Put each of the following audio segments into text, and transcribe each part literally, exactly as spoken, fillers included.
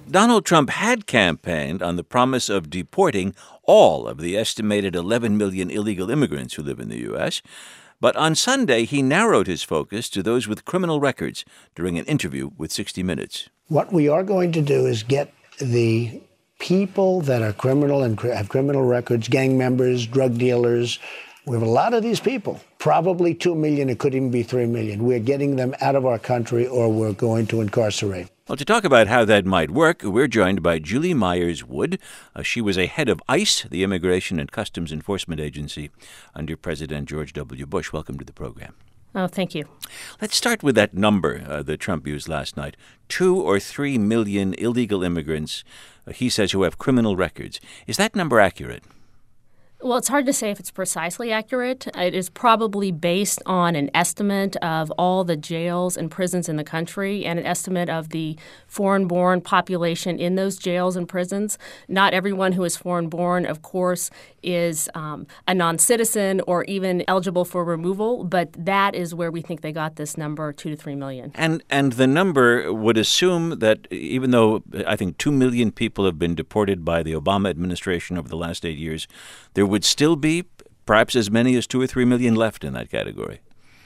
Donald Trump had campaigned on the promise of deporting all of the estimated eleven million illegal immigrants who live in the U S, but on Sunday he narrowed his focus to those with criminal records during an interview with sixty minutes. What we are going to do is get the people that are criminal and have criminal records, gang members, drug dealers. We have a lot of these people, probably two million. It could even be three million. We're getting them out of our country or we're going to incarcerate. Well, to talk about how that might work, we're joined by Julie Myers Wood. Uh, she was a head of ICE, the Immigration and Customs Enforcement Agency, under President George W. Bush. Welcome to the program. Oh, thank you. Let's start with that number uh, that Trump used last night. Two or three million illegal immigrants, uh, he says, who have criminal records. Is that number accurate? Well, it's hard to say if it's precisely accurate. It is probably based on an estimate of all the jails and prisons in the country and an estimate of the foreign-born population in those jails and prisons. Not everyone who is foreign-born, of course, is um, a non-citizen or even eligible for removal, but that is where we think they got this number, two to three million. And and the number would assume that even though I think two million people have been deported by the Obama administration over the last eight years, there would still be perhaps as many as two or three million left in that category.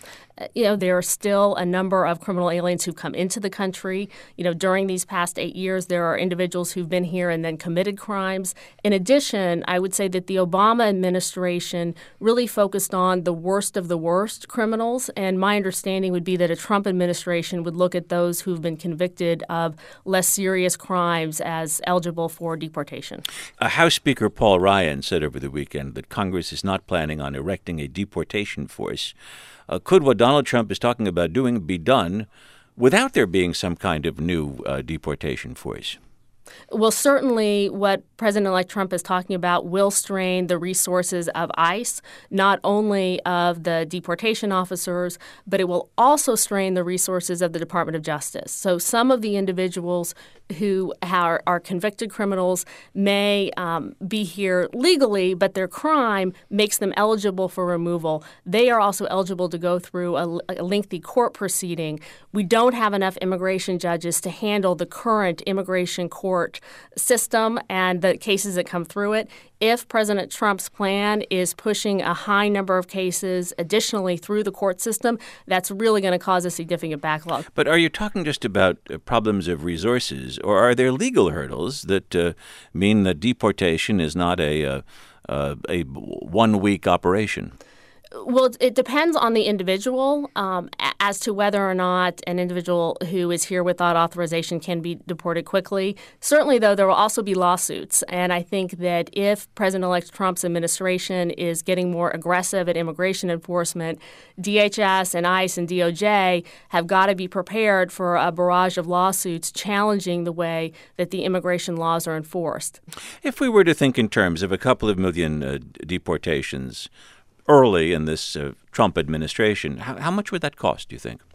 You know, there are still a number of criminal aliens who come into the country. You know, during these past eight years, there are individuals who've been here and then committed crimes. In addition, I would say that the Obama administration really focused on the worst of the worst criminals. And my understanding would be that a Trump administration would look at those who've been convicted of less serious crimes as eligible for deportation. Uh, House Speaker Paul Ryan said over the weekend that Congress is not planning on erecting a deportation force. Uh, could what Donald Trump is talking about doing be done without there being some kind of new uh, deportation force? Well, certainly what President-elect Trump is talking about will strain the resources of ICE, not only of the deportation officers, but it will also strain the resources of the Department of Justice. So some of the individuals who are, are convicted criminals may um, be here legally, but their crime makes them eligible for removal. They are also eligible to go through a, a lengthy court proceeding. We don't have enough immigration judges to handle the current immigration court system and the cases that come through it. If President Trump's plan is pushing a high number of cases additionally through the court system, that's really going to cause a significant backlog. But are you talking just about uh, problems of resources, or are there legal hurdles that uh, mean that deportation is not a, uh, uh, a one-week operation? Well, it depends on the individual um, as to whether or not an individual who is here without authorization can be deported quickly. Certainly, though, there will also be lawsuits. And I think that if President-elect Trump's administration is getting more aggressive at immigration enforcement, D H S and ICE and D O J have got to be prepared for a barrage of lawsuits challenging the way that the immigration laws are enforced. If we were to think in terms of a couple of million uh, deportations early in this uh, Trump administration, how, how much would that cost, do you think?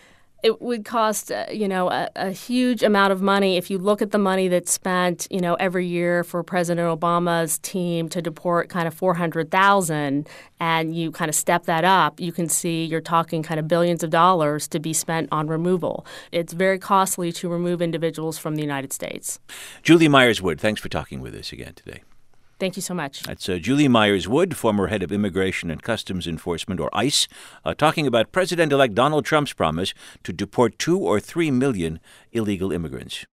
It would cost, uh, you know, a, a huge amount of money. If you look at the money that's spent, you know, every year for President Obama's team to deport kind of four hundred thousand, and you kind of step that up, you can see you're talking kind of billions of dollars to be spent on removal. It's very costly to remove individuals from the United States. Julie Myers Wood, thanks for talking with us again today. Thank you so much. That's uh, Julie Myers Wood, former head of Immigration and Customs Enforcement, or ICE, uh, talking about President-elect Donald Trump's promise to deport two or three million illegal immigrants.